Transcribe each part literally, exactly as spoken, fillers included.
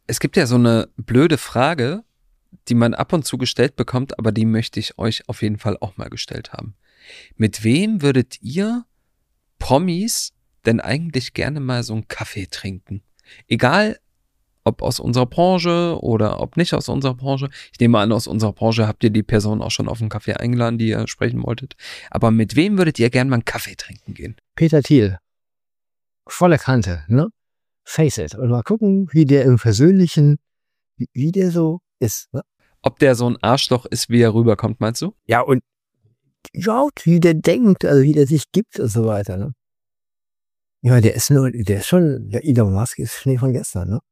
Es gibt ja so eine blöde Frage, die man ab und zu gestellt bekommt, aber die möchte ich euch auf jeden Fall auch mal gestellt haben. Mit wem würdet ihr Promis denn eigentlich gerne mal so einen Kaffee trinken? Egal, ob aus unserer Branche oder ob nicht aus unserer Branche. Ich nehme an, aus unserer Branche habt ihr die Person auch schon auf einen Kaffee eingeladen, die ihr sprechen wolltet. Aber mit wem würdet ihr gerne mal einen Kaffee trinken gehen? Peter Thiel. Volle Kante, ne? Face it. Und mal gucken, wie der im Persönlichen, wie, wie der so ist, ne? Ob der so ein Arschloch ist, wie er rüberkommt, meinst du? Ja, und ja, wie der denkt, also wie der sich gibt und so weiter, ne? Ja, der ist nur, der ist schon, der Elon Musk ist Schnee von gestern, ne?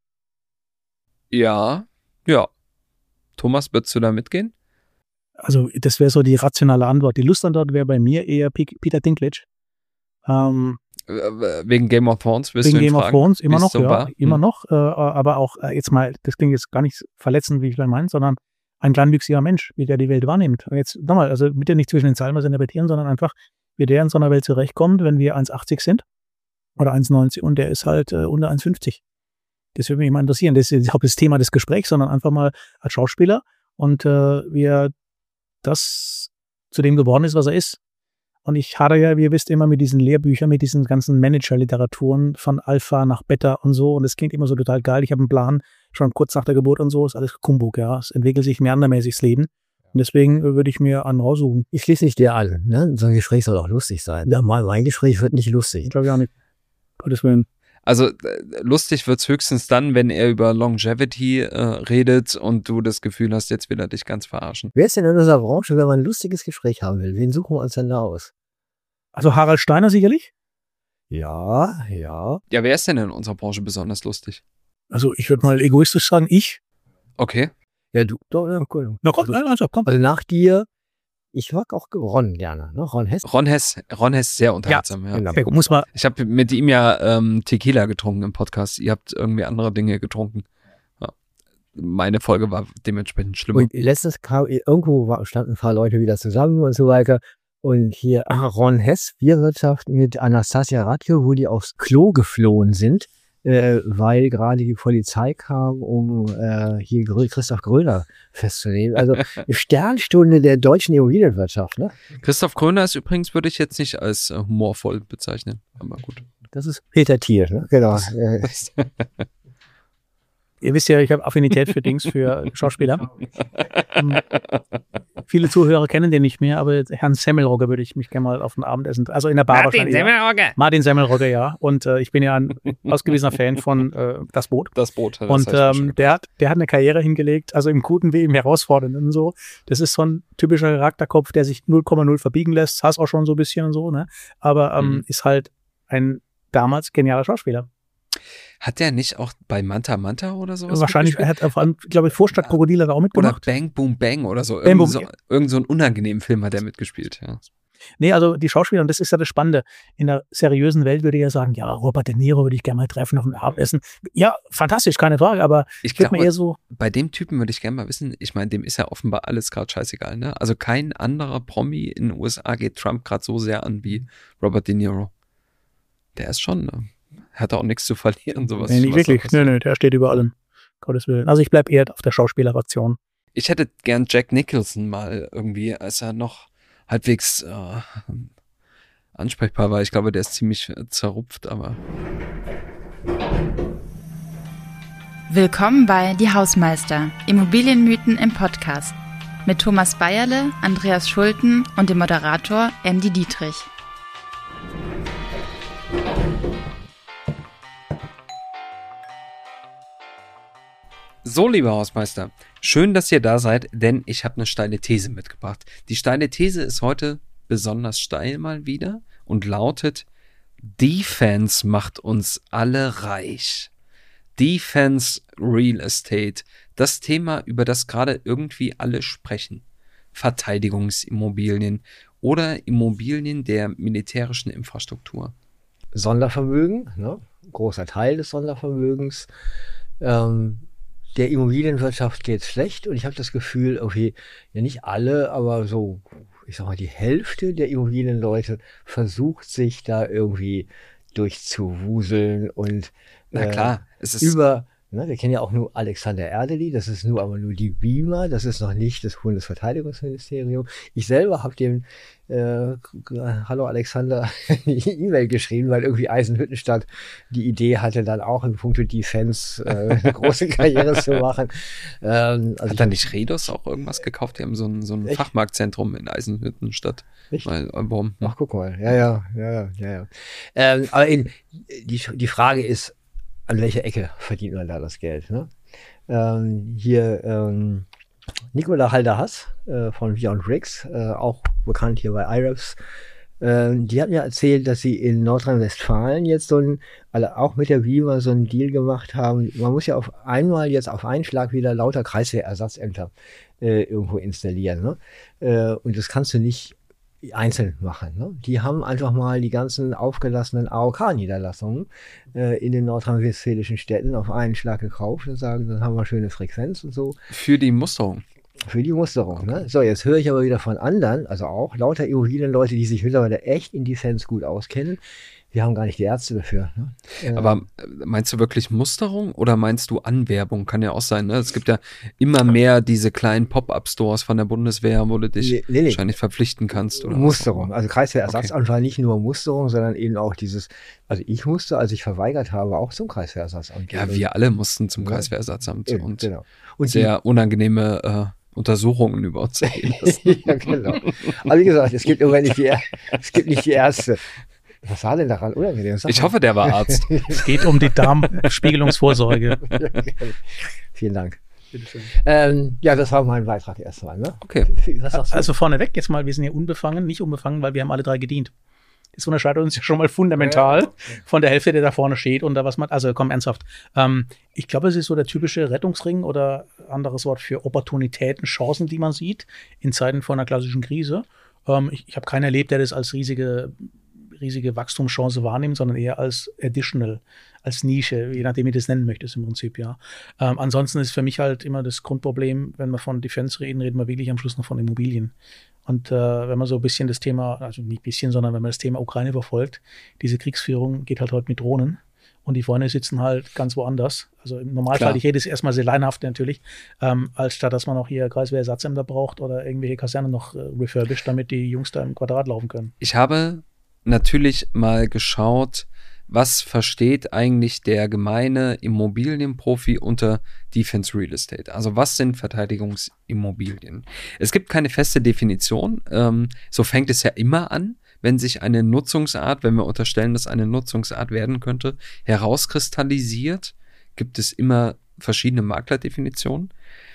Ja, ja. Thomas, würdest du da mitgehen? Also das wäre so die rationale Antwort. Die Lustantwort wäre bei mir eher P- Peter Dinklage. Ähm, Wegen Game of Thrones willst wegen du ihn Game fragen, of Thrones, immer noch, so ja, war? immer Hm. noch. Äh, aber auch äh, jetzt mal, das klingt jetzt gar nicht verletzend, wie ich gleich meine, sondern ein kleinwüchsiger Mensch, wie der die Welt wahrnimmt. Und jetzt nochmal, also bitte nicht zwischen den Zeilen was interpretieren, sondern einfach, wie der in so einer Welt zurechtkommt, wenn wir eins Komma achtzig sind oder eins Komma neunzig und der ist halt äh, unter eins Komma fünfzig. Das würde mich mal interessieren. Das ist auch das Thema des Gesprächs, sondern einfach mal als Schauspieler und äh, wie er das zu dem geworden ist, was er ist. Und ich hadere ja, wie ihr wisst, immer mit diesen Lehrbüchern, mit diesen ganzen Manager-Literaturen von Alpha nach Beta und so. Und es klingt immer so total geil. Ich habe einen Plan, schon kurz nach der Geburt und so, ist alles Kumbuk, ja. Es entwickelt sich meandermäßig das Leben. Und deswegen würde ich mir einen raussuchen. Ich schließe nicht dir an, ne? So ein Gespräch soll auch lustig sein. Ja, mein, mein Gespräch wird nicht lustig. Ich glaube ja nicht. Gottes Willen. Also äh, lustig wird's höchstens dann, wenn er über Longevity äh, redet und du das Gefühl hast, jetzt will er dich ganz verarschen. Wer ist denn in unserer Branche, wenn man ein lustiges Gespräch haben will? Wen suchen wir uns denn da aus? Also Harald Steiner sicherlich? Ja, ja. Ja, wer ist denn in unserer Branche besonders lustig? Also ich würde mal egoistisch sagen, ich. Okay. Ja, du, doch, ja, cool. Na komm, also, also komm. also nach dir, ich mag auch Ron gerne, ne? Ron Hess. Ron Hess, Ron Hess sehr unterhaltsam, ja. genau. Ja, muss man, Ich habe mit ihm ja ähm, Tequila getrunken im Podcast. Ihr habt irgendwie andere Dinge getrunken. Ja. Meine Folge war dementsprechend schlimmer. Und letztens kam, irgendwo war, standen ein paar Leute wieder zusammen und so weiter. Und hier ah, Ron Hess, Bierwirtschaft mit Anastasia Radke, wo die aufs Klo geflohen sind, äh, weil gerade die Polizei kam, um äh, hier Grö- Christoph Gröner festzunehmen. Also Sternstunde der deutschen Immobilienwirtschaft, ne? Christoph Gröner ist übrigens, würde ich jetzt nicht als äh, humorvoll bezeichnen. Aber gut. Das ist Peter Thiel, ne? Genau. Äh, ihr wisst ja, ich habe Affinität für Dings, für Schauspieler. Ähm, viele Zuhörer kennen den nicht mehr, aber Herrn Semmelrogge würde ich mich gerne mal auf ein Abendessen, also in der Bar Martin wahrscheinlich. Ja. Semmelrogge. Martin Semmelrogge, ja. Und äh, ich bin ja ein ausgewiesener Fan von äh, Das Boot. Das Boot. Das Und heißt mir schon. ähm, der hat, der hat eine Karriere hingelegt, also im Guten wie im Herausfordernden und so. Das ist so ein typischer Charakterkopf, der sich null Komma null verbiegen lässt. Saß auch schon so ein bisschen und so, ne? Aber ähm, Mhm. ist halt ein damals genialer Schauspieler. Hat der nicht auch bei Manta Manta oder sowas Wahrscheinlich, er mitgespielt? hat vor allem, glaube ich, Vorstadt Krokodil hat er auch Oder mitgemacht. Bang Boom Bang oder so. Bang, Irgend Boom, so, irgend so einen unangenehmen Film hat er mitgespielt, ja. Nee, also die Schauspieler, und das ist ja das Spannende. In der seriösen Welt würde ich ja sagen, ja, Robert De Niro würde ich gerne mal treffen auf ein Abendessen. Ja, fantastisch, keine Frage, aber Ich ich würde mir glaube, eher so, bei dem Typen würde ich gerne mal wissen, ich meine, dem ist ja offenbar alles gerade scheißegal, ne? Also kein anderer Promi in den U S A geht Trump gerade so sehr an wie Robert De Niro. Der ist schon, ne? Hat auch nichts zu verlieren, sowas. nee, nicht was wirklich. sowas. Nö, nö, der steht über allem. Gottes Willen. Also ich bleib eher auf der Schauspieleration. Ich hätte gern Jack Nicholson mal irgendwie, als er noch halbwegs äh, ansprechbar war. Ich glaube, der ist ziemlich äh, zerrupft, aber Willkommen bei Die Hausmeister, Immobilienmythen im Podcast. Mit Thomas Bayerle, Andreas Schulten und dem Moderator Andy Dietrich. so, lieber Hausmeister, schön, dass ihr da seid, denn ich habe eine steile These mitgebracht. Die steile These ist heute besonders steil mal wieder und lautet: Defense macht uns alle reich. Defense Real Estate, das Thema, über das gerade irgendwie alle sprechen. Verteidigungsimmobilien oder Immobilien der militärischen Infrastruktur. Sondervermögen, ne? Großer Teil des Sondervermögens. Ähm, der Immobilienwirtschaft geht schlecht und ich habe das Gefühl, okay, ja nicht alle, aber so, ich sag mal, die Hälfte der Immobilienleute versucht sich da irgendwie durchzuwuseln und Na äh, klar, es ist über Ne, wir kennen ja auch nur Alexander Erdely, das ist nur aber nur die BIMA, das ist noch nicht das Bundesverteidigungsministerium. Ich selber habe dem äh, Hallo Alexander eine E-Mail geschrieben, weil irgendwie Eisenhüttenstadt die Idee hatte, dann auch in puncto Defense äh, eine große Karriere zu machen. Ähm, also Hat da nicht Redos auch irgendwas gekauft? Die haben so ein, so ein Echt? Fachmarktzentrum in Eisenhüttenstadt. Echt? Weil, äh, warum? Ach, guck mal. Ja, ja, ja, ja, ja. ja. Ähm, aber in, die, die Frage ist, an welcher Ecke verdient man da das Geld? Ne? Ähm, hier ähm, Nicola Halder-Hass äh, von Beyond Bricks, äh, auch bekannt hier bei I R A P S, äh, die hat mir erzählt, dass sie in Nordrhein-Westfalen jetzt so ein, also auch mit der BIMA so einen Deal gemacht haben. Man muss ja auf einmal jetzt auf einen Schlag wieder lauter Kreiswehrersatzämter äh, irgendwo installieren. Ne? Äh, und das kannst du nicht einzeln machen. Ne? Die haben einfach mal die ganzen aufgelassenen A O K-Niederlassungen äh, in den nordrhein-westfälischen Städten auf einen Schlag gekauft und sagen, dann haben wir schöne Frequenz und so. Für die Musterung. Für die Musterung. Okay. Ne? So, jetzt höre ich aber wieder von anderen, also auch lauter Immobilienleute, die sich mittlerweile echt in Defense gut auskennen. Wir haben gar nicht die Ärzte dafür. Ne? Äh, Aber meinst du wirklich Musterung oder meinst du Anwerbung? Kann ja auch sein, ne? Es gibt ja immer mehr diese kleinen Pop-Up-Stores von der Bundeswehr, wo du dich Nee, nee, nee. wahrscheinlich verpflichten kannst. Oder Musterung. was. Also Kreiswehrersatzamt war nicht nur Musterung, sondern eben auch dieses, also ich musste, als ich verweigert habe, auch zum Kreiswehrersatzamt gehen. Ja, wir alle mussten zum Ja. Kreiswehrersatzamt Eben, und genau. Und sehr unangenehme äh, Untersuchungen über uns ergehen lassen. ja, genau. Aber wie gesagt, es gibt immer nicht die, es gibt nicht die Ärzte. Was war denn daran unangenehm? Sag Ich mal. hoffe, der war Arzt. Es geht um die Darmspiegelungsvorsorge. Ja, genau. Vielen Dank. Ähm, ja, das war mein Beitrag erstmal. Ne? Okay. Was sagst du? Also vorneweg jetzt mal, wir sind hier unbefangen, nicht unbefangen, weil wir haben alle drei gedient. Das unterscheidet uns ja schon mal fundamental Ja. von der Hälfte, der da vorne steht und da was man, also komm, ernsthaft. Ähm, ich glaube, es ist so der typische Rettungsring oder anderes Wort für Opportunitäten, Chancen, die man sieht in Zeiten von einer klassischen Krise. Ähm, ich ich habe keinen erlebt, der das als riesige riesige Wachstumschance wahrnehmen, sondern eher als additional, als Nische, je nachdem, wie du das nennen möchtest im Prinzip, ja. Ähm, ansonsten ist für mich halt immer das Grundproblem, wenn wir von Defense reden, reden wir wirklich am Schluss noch von Immobilien. Und äh, wenn man so ein bisschen das Thema, also nicht ein bisschen, sondern wenn man das Thema Ukraine verfolgt, diese Kriegsführung geht halt heute mit Drohnen und die vorne sitzen halt ganz woanders. Also im Normalfall, Klar. ich rede es erstmal sehr leinhaft natürlich, ähm, als statt, dass man noch hier Kreiswehrersatzamt braucht oder irgendwelche Kasernen noch äh, refurbished, damit die Jungs da im Quadrat laufen können. Ich habe natürlich mal geschaut, was versteht eigentlich der gemeine Immobilienprofi unter Defense Real Estate? Also was sind Verteidigungsimmobilien? Es gibt keine feste Definition. Ähm, so fängt es ja immer an, wenn sich eine Nutzungsart, wenn wir unterstellen, dass eine Nutzungsart werden könnte, herauskristallisiert, gibt es immer verschiedene Maklerdefinitionen.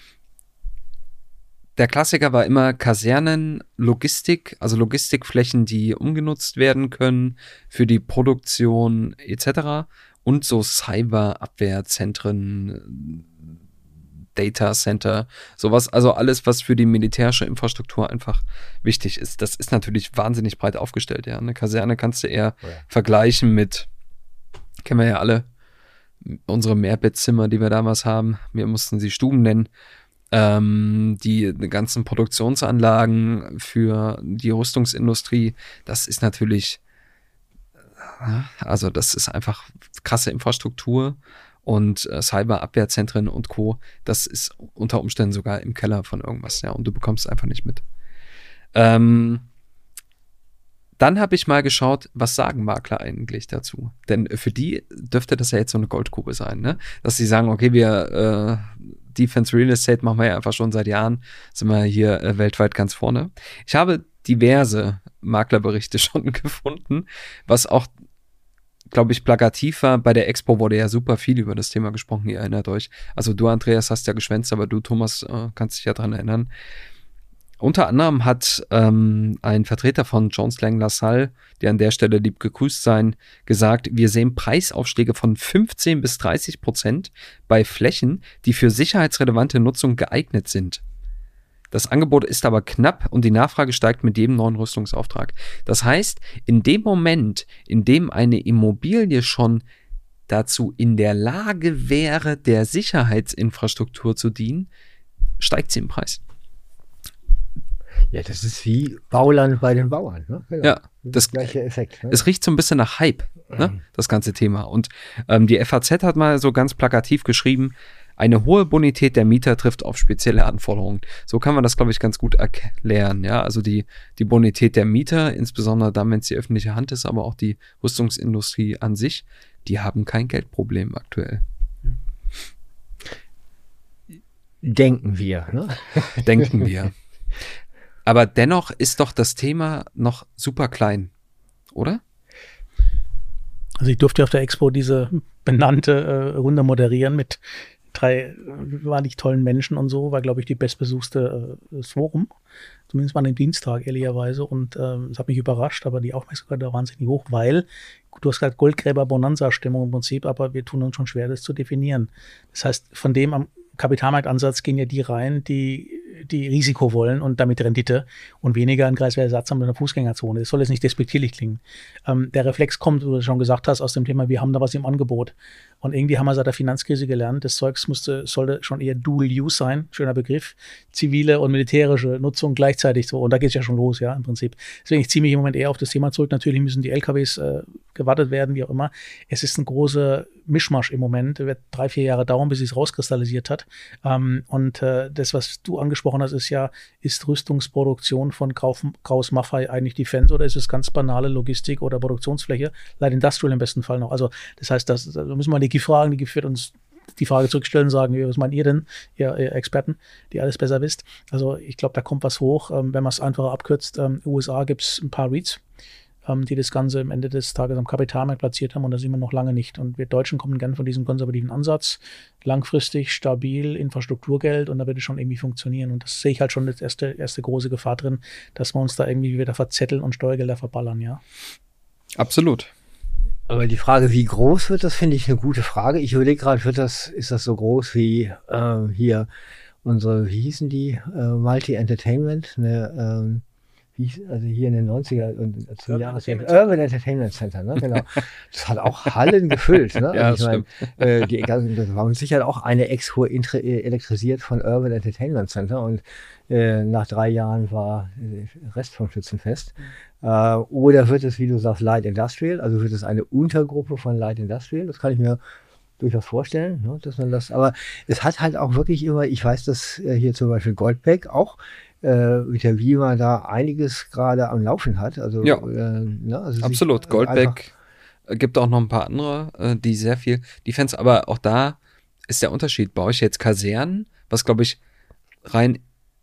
Der Klassiker war immer Kasernen, Logistik, also Logistikflächen, die umgenutzt werden können für die Produktion et cetera. Und so Cyber-Abwehrzentren, Data Center, sowas, also alles, was für die militärische Infrastruktur einfach wichtig ist. Das ist natürlich wahnsinnig breit aufgestellt, ja. Eine Kaserne kannst du eher Ja. vergleichen mit, kennen wir ja alle, unsere Mehrbettzimmer, die wir damals haben. Wir mussten sie Stuben nennen. Ähm, die ganzen Produktionsanlagen für die Rüstungsindustrie, das ist natürlich, also das ist einfach krasse Infrastruktur und äh, Cyberabwehrzentren und Co., das ist unter Umständen sogar im Keller von irgendwas, ja, und du bekommst es einfach nicht mit. Ähm, dann habe ich mal geschaut, was sagen Makler eigentlich dazu? Denn für die dürfte das ja jetzt so eine Goldgrube sein, ne? Dass sie sagen, okay, wir äh, Defense Real Estate machen wir ja einfach schon seit Jahren, sind wir hier äh, weltweit ganz vorne. Ich habe diverse Maklerberichte schon gefunden, was auch, glaube ich, plakativ war. Bei der Expo wurde ja super viel über das Thema gesprochen, ihr erinnert euch. Also du, Andreas, hast ja geschwänzt, aber du, Thomas, äh, kannst dich ja dran erinnern. Unter anderem hat ähm, ein Vertreter von Jones Lang LaSalle, der an der Stelle lieb gegrüßt sein, gesagt, wir sehen Preisaufschläge von fünfzehn bis dreißig Prozent bei Flächen, die für sicherheitsrelevante Nutzung geeignet sind. Das Angebot ist aber knapp und die Nachfrage steigt mit jedem neuen Rüstungsauftrag. Das heißt, in dem Moment, in dem eine Immobilie schon dazu in der Lage wäre, der Sicherheitsinfrastruktur zu dienen, steigt sie im Preis. Ja, das ist wie Bauland bei den Bauern. Ne? Genau. Ja, das, das gleiche Effekt. Ne? Es riecht so ein bisschen nach Hype, ne? Das ganze Thema. Und ähm, die F A Z hat mal so ganz plakativ geschrieben, eine hohe Bonität der Mieter trifft auf spezielle Anforderungen. So kann man das, glaube ich, ganz gut erklären. Ja, also die, die Bonität der Mieter, insbesondere dann, wenn es die öffentliche Hand ist, aber auch die Rüstungsindustrie an sich, die haben kein Geldproblem aktuell. Denken wir. Ne? Denken wir. Aber dennoch ist doch das Thema noch super klein, oder? Also ich durfte auf der Expo diese benannte äh, Runde moderieren mit drei wahnsinnig tollen Menschen und so, war, glaube ich, die bestbesuchte äh, Forum, zumindest mal an dem Dienstag, ehrlicherweise, und es ähm, hat mich überrascht, aber die Aufmerksamkeit war wahnsinnig hoch, weil, du hast gerade Goldgräber-Bonanza-Stimmung im Prinzip, aber wir tun uns schon schwer, das zu definieren. Das heißt, von dem am Kapitalmarktansatz gehen ja die rein, die die Risiko wollen und damit Rendite und weniger ein Kreiswehrersatz haben in der Fußgängerzone. Das soll jetzt nicht despektierlich klingen. Ähm, der Reflex kommt, wie du schon gesagt hast, aus dem Thema, wir haben da was im Angebot. Und irgendwie haben wir seit der Finanzkrise gelernt, das Zeugs musste, sollte schon eher Dual-Use sein, schöner Begriff, zivile und militärische Nutzung gleichzeitig so. Und da geht es ja schon los, ja, im Prinzip. Deswegen, ich ziehe mich im Moment eher auf das Thema zurück. Natürlich müssen die L K Ws äh, gewartet werden, wie auch immer. Es ist ein großer Mischmasch im Moment. Es wird drei, vier Jahre dauern, bis es rauskristallisiert hat. Ähm, und äh, das, was du angesprochen hast, ist ja, ist Rüstungsproduktion von Kraus Maffei eigentlich Defense oder ist es ganz banale Logistik oder Produktionsfläche? Light Industrial im besten Fall noch. Also das heißt, das, da müssen wir die G I F fragen, die G I F wird uns die Frage zurückstellen und sagen, was meint ihr denn, ihr, ihr Experten, die alles besser wisst. Also ich glaube, da kommt was hoch. Ähm, wenn man es einfacher abkürzt, ähm, U S A gibt es ein paar REITs, ähm, die das Ganze am Ende des Tages am Kapitalmarkt platziert haben und da sind wir noch lange nicht. Und wir Deutschen kommen gerne von diesem konservativen Ansatz, langfristig, stabil, Infrastrukturgeld und da wird es schon irgendwie funktionieren. Und das sehe ich halt schon als erste, erste große Gefahr drin, dass wir uns da irgendwie wieder verzetteln und Steuergelder verballern, ja. Absolut. Aber die Frage, wie groß wird das, finde ich eine gute Frage. Ich überlege gerade, wird das, ist das so groß wie äh, hier unsere, wie hießen die, äh, Multi-Entertainment, eine, ähm, wie hieß, also hier in den neunziger und zum Urban Jahreswechsel, Entertainment Urban Entertainment Center, ne, genau. Das hat auch Hallen gefüllt, ne? Ja, also ich meine, äh, die, das war mit Sicherheit auch eine Expo intre, elektrisiert von Urban Entertainment Center und äh, nach drei Jahren war äh, Rest vom Schützenfest. Äh, oder wird es, wie du sagst, Light Industrial, also wird es eine Untergruppe von Light Industrial, das kann ich mir durchaus vorstellen, ne, dass man das, aber es hat halt auch wirklich immer, ich weiß, dass äh, hier zum Beispiel Goldbeck auch äh, mit der Wima da einiges gerade am Laufen hat, also, ja, äh, ne, also absolut, sich, äh, Goldbeck gibt auch noch ein paar andere, äh, die sehr viel Defense, aber auch da ist der Unterschied, baue ich jetzt Kasernen, was glaube ich rein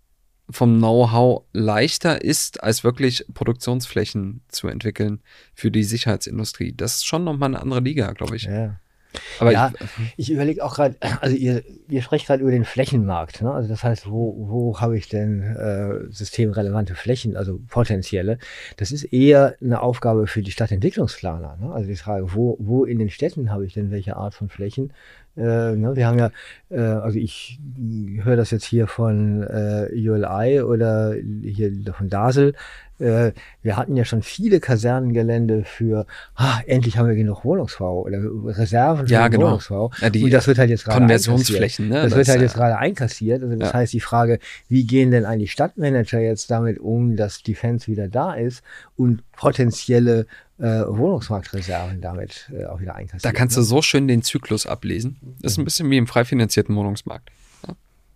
vom Know-how leichter ist, als wirklich Produktionsflächen zu entwickeln für die Sicherheitsindustrie. Das ist schon nochmal eine andere Liga, glaube ich. Ja. Aber ja, ich, ich überlege auch gerade, also ihr, ihr sprecht gerade über den Flächenmarkt, ne? Also das heißt, wo, wo habe ich denn äh, systemrelevante Flächen, also potenzielle? Das ist eher eine Aufgabe für die Stadtentwicklungsplaner, ne? Also die Frage, wo, wo in den Städten habe ich denn welche Art von Flächen? Äh, ne, wir haben ja, äh, also ich höre das jetzt hier von äh, U L I oder hier von Dasel. Äh, wir hatten ja schon viele Kasernengelände für, ah, endlich haben wir genug Wohnungsbau oder Reserven für ja, genau. Wohnungsbau. Ja, die und das wird halt jetzt gerade Konversionsflächen, ne? Das, das wird halt ist, jetzt gerade einkassiert. Also das ja. heißt, die Frage, wie gehen denn eigentlich Stadtmanager jetzt damit um, dass Defense wieder da ist und potenzielle äh, Wohnungsmarktreserven damit äh, auch wieder einkassiert. Da kannst ne? du so schön den Zyklus ablesen. Das ist ein bisschen wie im frei finanzierten Wohnungsmarkt. Ja.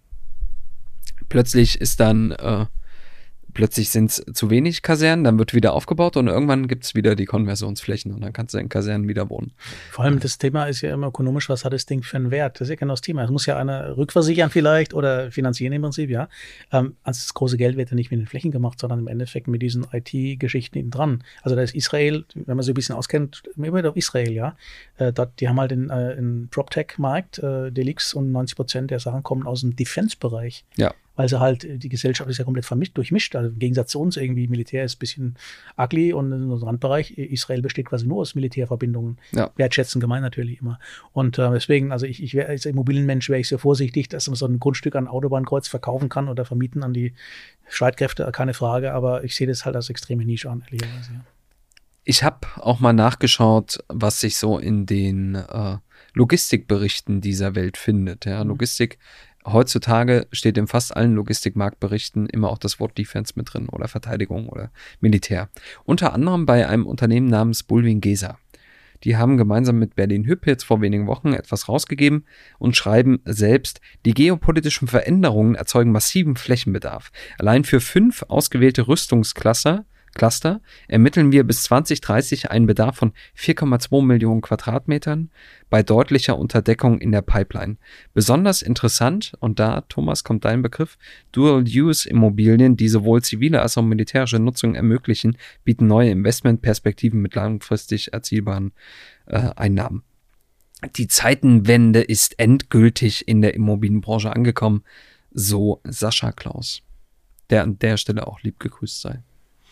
Plötzlich ist dann äh, plötzlich sind es zu wenig Kasernen, dann wird wieder aufgebaut und irgendwann gibt es wieder die Konversionsflächen und dann kannst du in Kasernen wieder wohnen. Vor allem das Thema ist ja immer ökonomisch, was hat das Ding für einen Wert? Das ist ja genau das Thema. Es muss ja einer rückversichern vielleicht oder finanzieren im Prinzip, ja. Ähm, also das große Geld wird ja nicht mit den Flächen gemacht, sondern im Endeffekt mit diesen I T-Geschichten hinten dran. Also da ist Israel, wenn man so ein bisschen auskennt, immer wieder auf Israel, ja. Äh, dort, die haben halt den, äh, einen PropTech-Markt, äh, Delix und neunzig Prozent der Sachen kommen aus dem Defense-Bereich. Ja. Weil sie halt, die Gesellschaft ist ja komplett vermischt, durchmischt. Also im Gegensatz zu uns irgendwie, Militär ist ein bisschen ugly und in unserem Randbereich, Israel besteht quasi nur aus Militärverbindungen. Ja. Wertschätzen gemeint natürlich immer. Und äh, deswegen, also ich, ich wäre als Immobilienmensch, wäre ich sehr vorsichtig, dass man so ein Grundstück an Autobahnkreuz verkaufen kann oder vermieten an die Streitkräfte, keine Frage, aber ich sehe das halt als extreme Nische an, ehrlicherweise. Ja. Ich habe auch mal nachgeschaut, was sich so in den äh, Logistikberichten dieser Welt findet. Ja, Logistik heutzutage steht in fast allen Logistikmarktberichten immer auch das Wort Defense mit drin oder Verteidigung oder Militär. Unter anderem bei einem Unternehmen namens Bulwiengesa. Die haben gemeinsam mit Berlin Hyp jetzt vor wenigen Wochen etwas rausgegeben und schreiben selbst, die geopolitischen Veränderungen erzeugen massiven Flächenbedarf. Allein für fünf ausgewählte Rüstungscluster Cluster ermitteln wir bis zwanzig dreißig einen Bedarf von vier Komma zwei Millionen Quadratmetern bei deutlicher Unterdeckung in der Pipeline. Besonders interessant, und da, Thomas, kommt dein Begriff, Dual-Use-Immobilien, die sowohl zivile als auch militärische Nutzung ermöglichen, bieten neue Investmentperspektiven mit langfristig erzielbaren äh, Einnahmen. Die Zeitenwende ist endgültig in der Immobilienbranche angekommen, so Sascha Klaus, der an der Stelle auch lieb gegrüßt sei.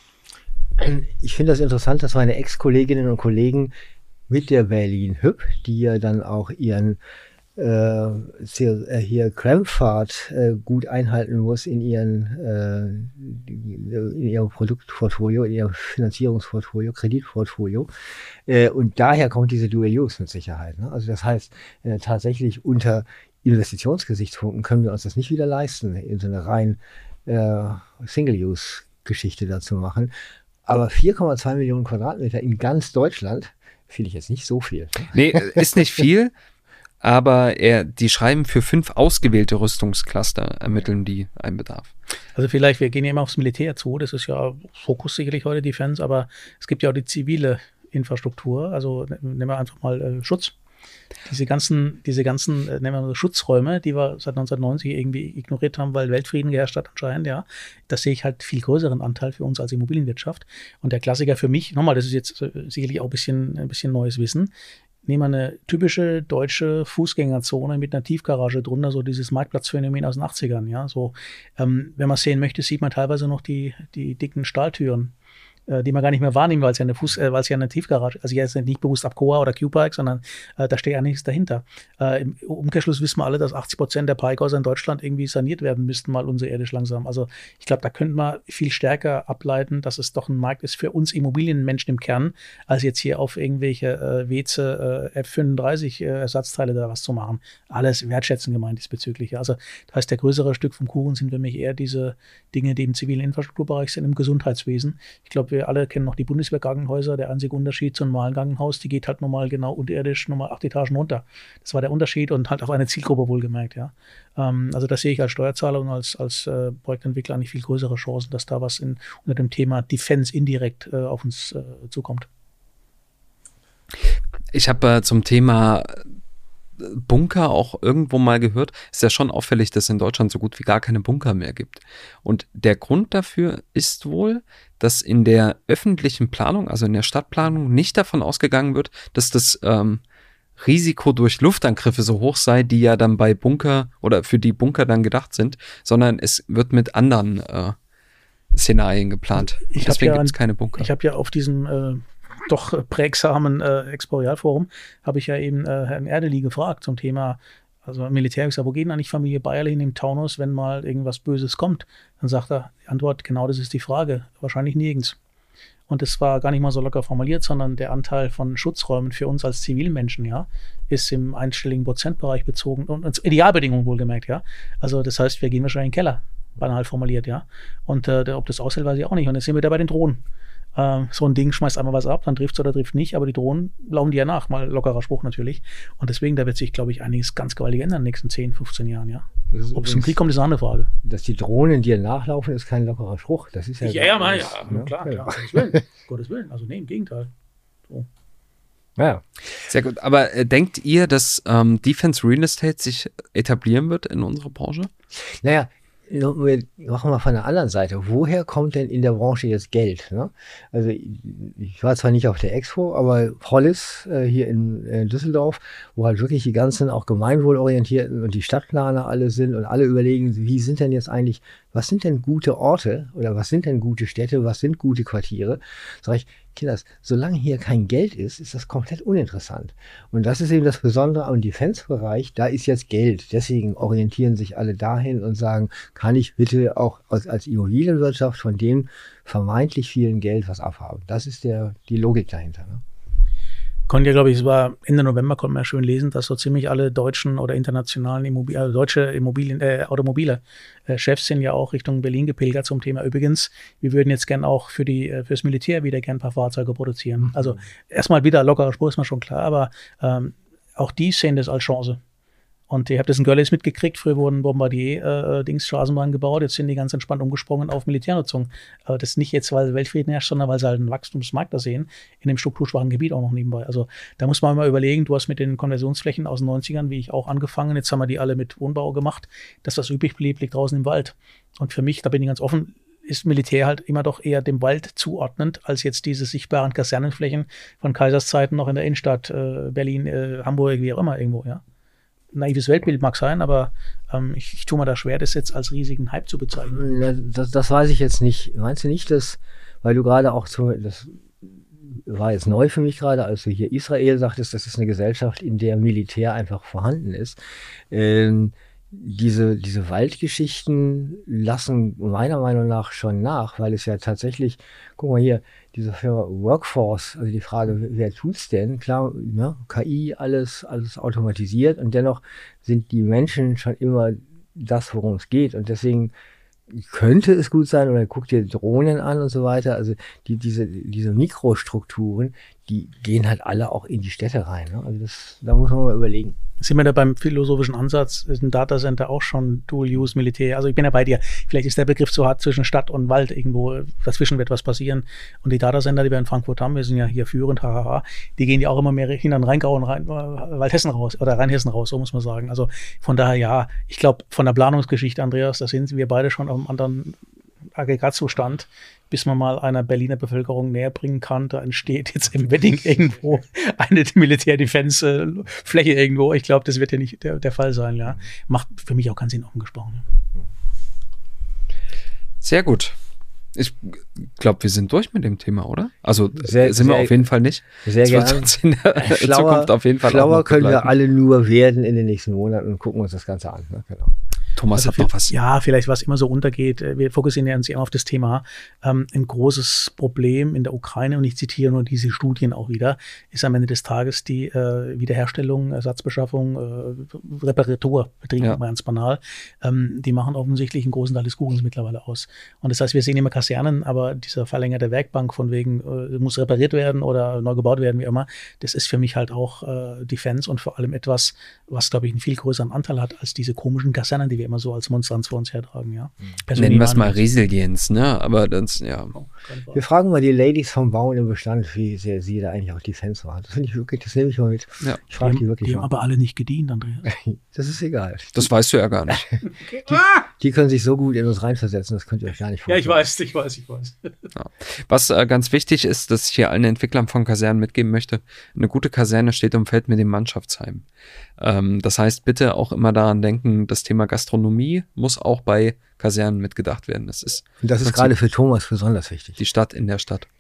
Ich finde das interessant, dass meine Ex-Kolleginnen und Kollegen mit der Berlin Hyp, die ja dann auch ihren äh, hier Cramfahrt äh, gut einhalten muss in ihren äh, in ihrem Produktportfolio, in ihrem Finanzierungsportfolio, Kreditportfolio. Äh, und daher kommt diese Dual Use mit Sicherheit. Ne? Also das heißt, äh, tatsächlich unter Investitionsgesichtspunkten können wir uns das nicht wieder leisten, in so eine rein äh, Single-Use-Geschichte dazu machen. Aber vier Komma zwei Millionen Quadratmeter in ganz Deutschland finde ich jetzt nicht so viel. Nee, ist nicht viel, aber er, die schreiben, für fünf ausgewählte Rüstungscluster ermitteln die einen Bedarf. Also vielleicht, wir gehen ja immer aufs Militär zu, das ist ja Fokus sicherlich heute Defense, aber es gibt ja auch die zivile Infrastruktur, also nehmen wir einfach mal äh, Schutz. Diese ganzen, diese ganzen, äh, nennen wir mal so Schutzräume, die wir seit neunzehnhundertneunzig irgendwie ignoriert haben, weil Weltfrieden geherrscht hat anscheinend, ja. Das sehe ich halt viel größeren Anteil für uns als Immobilienwirtschaft. Und der Klassiker für mich, nochmal, das ist jetzt äh, sicherlich auch ein bisschen, ein bisschen neues Wissen. Nehmen wir eine typische deutsche Fußgängerzone mit einer Tiefgarage drunter, so dieses Marktplatzphänomen aus den achtzigern, ja. So, ähm, wenn man es sehen möchte, sieht man teilweise noch die, die dicken Stahltüren, die man gar nicht mehr wahrnehmen, weil es ja eine Fuß, äh, weil es ja eine Tiefgarage, also jetzt nicht bewusst Abcoa oder Q-Park, sondern äh, da steht ja nichts dahinter. Äh, Im Umkehrschluss wissen wir alle, dass achtzig Prozent der Parkhäuser in Deutschland irgendwie saniert werden müssten, mal unterirdisch langsam. Also ich glaube, da könnte man viel stärker ableiten, dass es doch ein Markt ist für uns Immobilienmenschen im Kern, als jetzt hier auf irgendwelche äh, Weze äh, F fünfunddreißig äh, Ersatzteile da was zu machen. Alles wertschätzen gemeint diesbezüglich. Also das heißt, der größere Stück vom Kuchen sind für mich eher diese Dinge, die im zivilen Infrastrukturbereich sind, im Gesundheitswesen. Ich glaube, wir alle kennen noch die Bundeswehrkrankenhäuser. Der einzige Unterschied zum normalen Krankenhaus, die geht halt normal genau unterirdisch nochmal acht Etagen runter. Das war der Unterschied und halt auf eine Zielgruppe wohlgemerkt, ja. Ähm, also das sehe ich als Steuerzahler und als, als äh, Projektentwickler eigentlich viel größere Chancen, dass da was in, unter dem Thema Defense indirekt äh, auf uns äh, zukommt. Ich habe äh, zum Thema Bunker auch irgendwo mal gehört, ist ja schon auffällig, dass es in Deutschland so gut wie gar keine Bunker mehr gibt. Und der Grund dafür ist wohl, dass in der öffentlichen Planung, also in der Stadtplanung, nicht davon ausgegangen wird, dass das ähm, Risiko durch Luftangriffe so hoch sei, die ja dann bei Bunker oder für die Bunker dann gedacht sind, sondern es wird mit anderen äh, Szenarien geplant. Ich Deswegen ja gibt es keine Bunker. Ich habe ja auf diesem äh doch prägsamen äh, Explorialforum, habe ich ja eben äh, Herrn Erdeli gefragt zum Thema, also Militär. Ich sage, wo geht denn eigentlich Familie Bayerle hin im Taunus, wenn mal irgendwas Böses kommt? Dann sagt er, die Antwort, genau das ist die Frage, wahrscheinlich nirgends. Und das war gar nicht mal so locker formuliert, sondern der Anteil von Schutzräumen für uns als Zivilmenschen, ja, ist im einstelligen Prozentbereich bezogen und, und Idealbedingungen wohlgemerkt, ja. Also das heißt, wir gehen wahrscheinlich in den Keller, banal formuliert, ja. Und äh, ob das aushält, weiß ich auch nicht. Und jetzt sind wir da bei den Drohnen. So ein Ding schmeißt einmal was ab, dann trifft es oder trifft nicht, aber die Drohnen laufen die ja nach, mal lockerer Spruch natürlich. Und deswegen, da wird sich, glaube ich, einiges ganz gewaltig ändern in den nächsten zehn, fünfzehn Jahren, ja. Ob es zum Krieg kommt, ist eine andere Frage. Dass die Drohnen dir nachlaufen, ist kein lockerer Spruch. Das ist ja, ja, ja, mal, ja, ne? klar, klar. Gottes Willen. Gottes Willen. Also nee, im Gegenteil. So. Ja. Sehr gut. Aber äh, denkt ihr, dass ähm, Defense Real Estate sich etablieren wird in unserer Branche? Naja, wir machen wir von der anderen Seite. Woher kommt denn in der Branche jetzt Geld? Ne? Also ich war zwar nicht auf der Expo, aber Hollis äh, hier in, in Düsseldorf, wo halt wirklich die ganzen auch gemeinwohlorientierten und die Stadtplaner alle sind und alle überlegen, wie sind denn jetzt eigentlich, was sind denn gute Orte oder was sind denn gute Städte, was sind gute Quartiere? Sag ich, Kinders, solange hier kein Geld ist, ist das komplett uninteressant. Und das ist eben das Besondere am Defense-Bereich, da ist jetzt Geld. Deswegen orientieren sich alle dahin und sagen, kann ich bitte auch als, als Immobilienwirtschaft von dem vermeintlich vielen Geld was abhaben. Das ist der, die Logik dahinter. Ne? Konnte ja, glaube ich, es war Ende November, konnte man ja schön lesen, dass so ziemlich alle deutschen oder internationalen Immobilien, also deutsche Immobilien, äh, Automobile äh, Chefs sind ja auch Richtung Berlin gepilgert zum Thema. Übrigens, wir würden jetzt gern auch für die äh, fürs Militär wieder gern ein paar Fahrzeuge produzieren. Mhm. Also erstmal wieder lockerer Spur, ist mir schon klar, aber ähm, auch die sehen das als Chance. Und ihr habt das in Görlitz mitgekriegt, früher wurden Bombardier-Dings, äh, Straßenbahnen gebaut, jetzt sind die ganz entspannt umgesprungen auf Militärnutzung. Aber das nicht jetzt, weil Weltfrieden herrscht, sondern weil sie halt einen Wachstumsmarkt da sehen, in dem strukturschwachen Gebiet auch noch nebenbei. Also da muss man mal überlegen, du hast mit den Konversionsflächen aus den neunzigern, wie ich auch angefangen, jetzt haben wir die alle mit Wohnbau gemacht, das, was übrig blieb, liegt draußen im Wald. Und für mich, da bin ich ganz offen, ist Militär halt immer doch eher dem Wald zuordnend, als jetzt diese sichtbaren Kasernenflächen von Kaiserszeiten noch in der Innenstadt, äh, Berlin, äh, Hamburg, wie auch immer irgendwo, ja. Naives Weltbild mag sein, aber ähm, ich, ich tue mir da schwer, das jetzt als riesigen Hype zu bezeichnen. Das, das weiß ich jetzt nicht. Meinst du nicht, dass, weil du gerade auch zu, das war jetzt neu für mich gerade, als du hier Israel sagtest, das ist eine Gesellschaft, in der Militär einfach vorhanden ist. Ähm, diese, diese Waldgeschichten lassen meiner Meinung nach schon nach, weil es ja tatsächlich, guck mal hier, diese Firma Workforce, also die Frage, wer tut's denn? Klar, ne, K I, alles, alles automatisiert und dennoch sind die Menschen schon immer das, worum es geht und deswegen könnte es gut sein, oder guck dir Drohnen an und so weiter, also die, diese, diese Mikrostrukturen, die gehen halt alle auch in die Städte rein, ne? Also das, da muss man mal überlegen. Sind wir da beim philosophischen Ansatz, ist ein Datacenter auch schon Dual-Use-Militär? Also ich bin ja bei dir. Vielleicht ist der Begriff zu hart zwischen Stadt und Wald irgendwo. Dazwischen wird was passieren. Und die Datacenter, die wir in Frankfurt haben, wir sind ja hier führend, hahaha, die gehen ja auch immer mehr hinter den Rheingau und Rhein, Waldhessen raus, oder Rheinhessen raus, so muss man sagen. Also von daher, ja, ich glaube, von der Planungsgeschichte, Andreas, da sind wir beide schon auf einem anderen Aggregatzustand, bis man mal einer Berliner Bevölkerung näher bringen kann. Da entsteht jetzt im Wedding irgendwo eine Militär-Defense-Fläche irgendwo. Ich glaube, das wird ja nicht der, der Fall sein. Ja. Macht für mich auch keinen Sinn, offen gesprochen. Sehr gut. Ich glaube, wir sind durch mit dem Thema, oder? Also sehr, sind sehr, wir auf jeden Fall nicht. Sehr gerne. In der schlauer, Zukunft auf jeden Fall schlauer auch können wir begleiten. alle nur werden in den nächsten Monaten und gucken uns das Ganze an. Ne? Genau. Thomas Also hat noch was. Ja, vielleicht was immer so untergeht. Wir fokussieren ja uns immer auf das Thema. Ähm, ein großes Problem in der Ukraine, und ich zitiere nur diese Studien auch wieder, ist am Ende des Tages die äh, Wiederherstellung, Ersatzbeschaffung, äh, Reparaturbetrieb, ja. Ganz banal. Ähm, die machen offensichtlich einen großen Teil des Kuchens mittlerweile aus. Und das heißt, wir sehen immer Kasernen, aber dieser verlängerte Werkbank von wegen, äh, muss repariert werden oder neu gebaut werden, wie immer, das ist für mich halt auch äh, Defense und vor allem etwas, was, glaube ich, einen viel größeren Anteil hat als diese komischen Kasernen, die wir immer so als Monstranz vor uns hertragen, ja. Persönlich nennen wir es mal Resilienz, ne? Aber das, ja. Wir fragen mal die Ladies vom Bauen im Bestand, wie sehr sie da eigentlich auch Defense war. Das finde ich wirklich, das nehme ich mal mit. Ja. Ich frage die, die wirklich Die mal. haben aber alle nicht gedient, Andreas. Das ist egal. Das weißt du ja gar nicht. Die, die können sich so gut in uns reinversetzen, das könnt ihr euch gar nicht vorstellen. Ja, ich weiß, ich weiß, ich weiß. Ja. Was äh, ganz wichtig ist, dass ich hier allen Entwicklern von Kasernen mitgeben möchte, eine gute Kaserne steht und fällt mit dem Mannschaftsheim. Ähm, das heißt, bitte auch immer daran denken, das Thema Gastronomie muss auch bei Kasernen mitgedacht werden. Das ist, und das ist gerade für Thomas besonders wichtig. Die Stadt in der Stadt.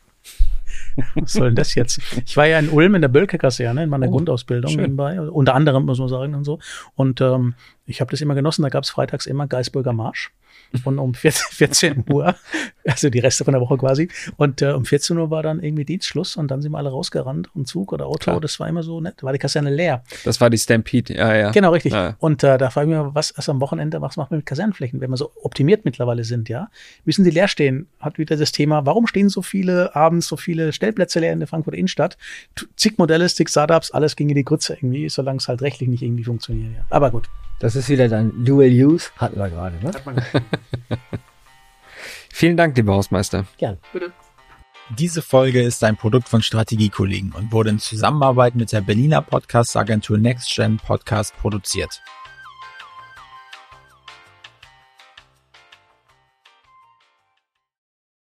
Was soll denn das jetzt? Ich war ja in Ulm in der Bölke-Kaserne in meiner oh, Grundausbildung schön. nebenbei, unter anderem, muss man sagen, und so. Und ähm, ich habe das immer genossen, da gab es freitags immer Geisburger Marsch. Und um vierzehn Uhr, also die Reste von der Woche quasi, und äh, um vierzehn Uhr war dann irgendwie Dienstschluss und dann sind wir alle rausgerannt und Zug oder Auto, Klar. Das war immer so nett, war die Kaserne leer. Das war die Stampede, ja, ja. Genau, richtig. Ja. Und äh, da frage ich mich, was ist am Wochenende, was macht man mit Kasernenflächen, wenn wir so optimiert mittlerweile sind, ja? Müssen sie leer stehen? Hat wieder das Thema, warum stehen so viele abends so viele Stellplätze leer in der Frankfurter Innenstadt? Zig Modelle, zig Startups, alles ging in die Grütze irgendwie, solange es halt rechtlich nicht irgendwie funktioniert, ja. Aber gut. Das ist wieder dann Dual Use, hatten wir gerade, ne? Hat man Vielen Dank, lieber Hausmeister. Gern. Bitte. Diese Folge ist ein Produkt von Strategiekollegen und wurde in Zusammenarbeit mit der Berliner Podcast-Agentur NextGen Podcast produziert.